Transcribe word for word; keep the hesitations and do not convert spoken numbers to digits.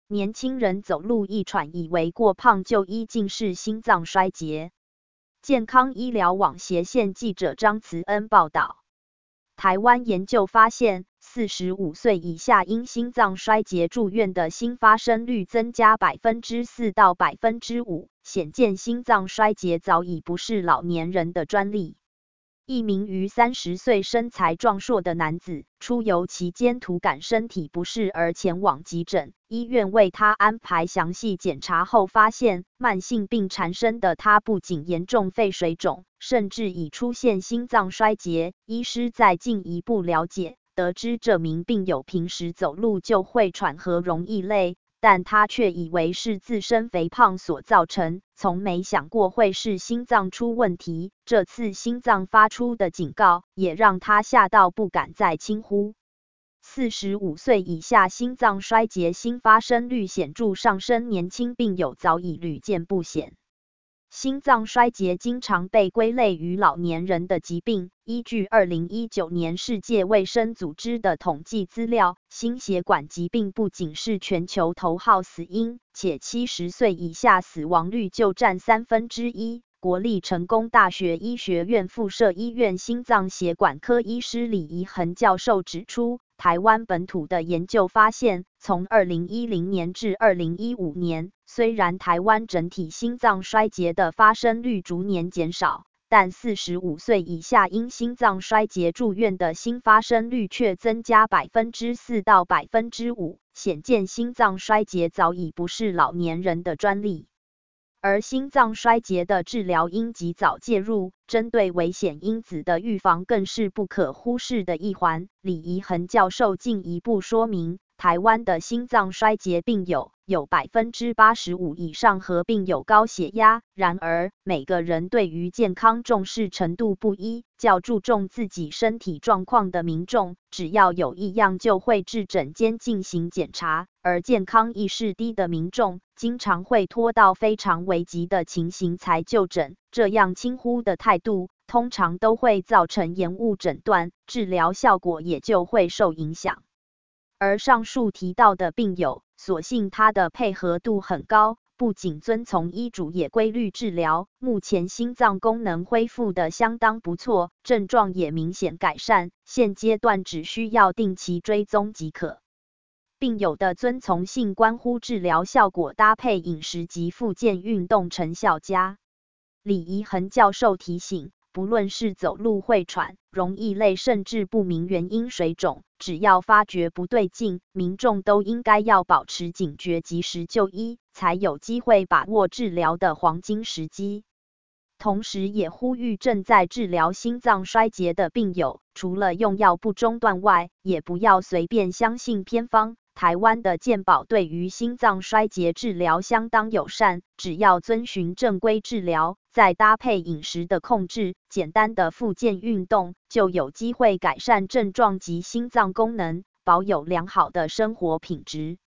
年轻人走路易喘，以为过胖就医竟是心脏衰竭。健康医疗网斜线记者张慈恩报道，台湾研究发现，四十五岁以下因心脏衰竭住院的新发生率增加 百分之四 到 百分之五， 显见心脏衰竭早已不是老年人的专利。一名逾三十岁身材壮硕的男子，出游期间突感身体不适而前往急诊，医院为他安排详细检查后发现，慢性病缠身的他不仅严重肺水肿，甚至已出现心脏衰竭。医师在进一步了解，得知这名病友平时走路就会喘和容易累，但他却以为是自身肥胖所造成，从没想过会是心脏出问题。这次心脏发出的警告，也让他吓到不敢再轻忽。四十五岁以下心脏衰竭新发生率显著上升，年轻病友早已屡见不鲜。心脏衰竭经常被归类于老年人的疾病。依据二零一九年世界卫生组织的统计资料，心血管疾病不仅是全球头号死因，且七十岁以下死亡率就占三分之一。国立成功大学医学院附设医院心脏血管科医师李宜恒教授指出，台湾本土的研究发现，从二零一零年至二零一五年，虽然台湾整体心脏衰竭的发生率逐年减少，但四十五岁以下因心脏衰竭住院的新发生率却增加 百分之四 到 百分之五， 显见心脏衰竭早已不是老年人的专利。而心脏衰竭的治疗应及早介入，针对危险因子的预防更是不可忽视的一环。李宜恒教授进一步说明，台湾的心脏衰竭病友有 百分之八十五 以上合并有高血压，然而每个人对于健康重视程度不一，较注重自己身体状况的民众，只要有异样就会至诊间进行检查，而健康意识低的民众，经常会拖到非常危急的情形才就诊，这样轻忽的态度，通常都会造成延误诊断，治疗效果也就会受影响。而上述提到的病友，所幸他的配合度很高，不仅遵从医嘱也规律治疗，目前心脏功能恢复得相当不错，症状也明显改善，现阶段只需要定期追踪即可。病友的遵从性关乎治疗效果搭配饮食及复健运动成效佳。李宜恒教授提醒，不论是走路会喘、容易累甚至不明原因水肿，只要发觉不对劲，民众都应该要保持警觉，及时就医，才有机会把握治疗的黄金时机。同时也呼吁正在治疗心脏衰竭的病友，除了用药不中断外，也不要随便相信偏方。台湾的健保对于心脏衰竭治疗相当友善，只要遵循正规治疗，再搭配饮食的控制，简单的复健运动，就有机会改善症状及心脏功能，保有良好的生活品质。